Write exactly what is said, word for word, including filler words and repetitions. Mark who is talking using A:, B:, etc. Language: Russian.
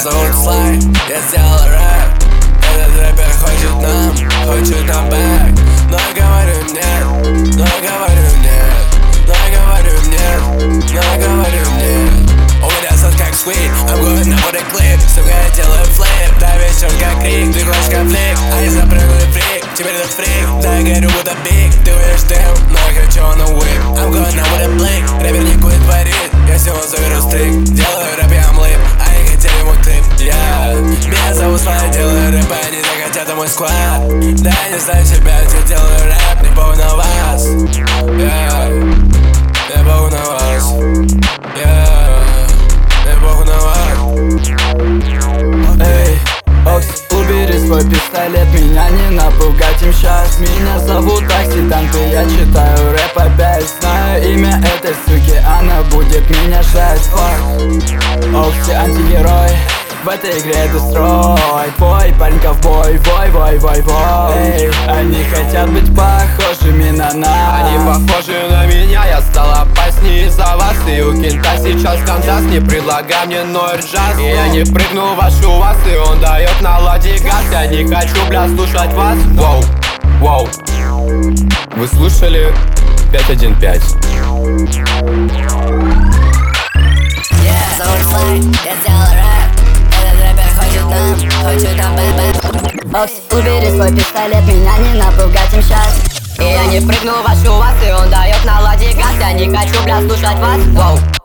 A: зовут Слай, я сделал рэп. Этот рэпер хочет нам, хочет нам бэк. Но я говорю нет, но я говорю нет, но я говорю нет, но я говорю нет. У меня сос как свит, I'm going на вот клип. Сука, я делаю флип, да вечер как крик. Ты хочешь конфликт, а я запрыгну фрик. Теперь этот фрик, да я горю будто биг. Ты видишь дым, но я хочу на whip. I'm going на вот блик, рэпер не курит, творит. Я сегодня заберу стрик, делаю рэп, я амлип. А я хотел ему тип, я меня зовут Слай, делаю рэп, а они так хотят, это мой сквад. Да я не знаю себя, я делаю рэп, не похуй на вас. Я, не похуй на вас. Я, не похуй на вас.
B: Эй, Окс, убери свой пистолет, меня не напугать им сейчас. Меня зовут Аксидант, и я читаю рэп опять. Знаю имя этой суки, она будет меня ждать. Фак, Окси антигерой, в этой игре дестрой. Твой парень ковбой, вой, вой, вой, вой. Эй, они хотят быть похожими на нас.
C: Они похожи на меня, я стал опаснее из-за вас. И у кента сейчас Канзас, не предлагай мне ноль джаз. И я не прыгну в вашу вас, и он дает на ладе газ. Я не хочу, бля, слушать вас. Воу, воу. Вы слушали пять один пять.
D: Зовут Слай, я сделал рэп. Этот рэпер хочет нам, хочет нам бэбэ. Окс, убери свой пистолет, меня не напугать им сейчас. И я не прыгну в вашу вас, и он дает на ладе газ. Я не хочу, бля, слушать вас. Воу.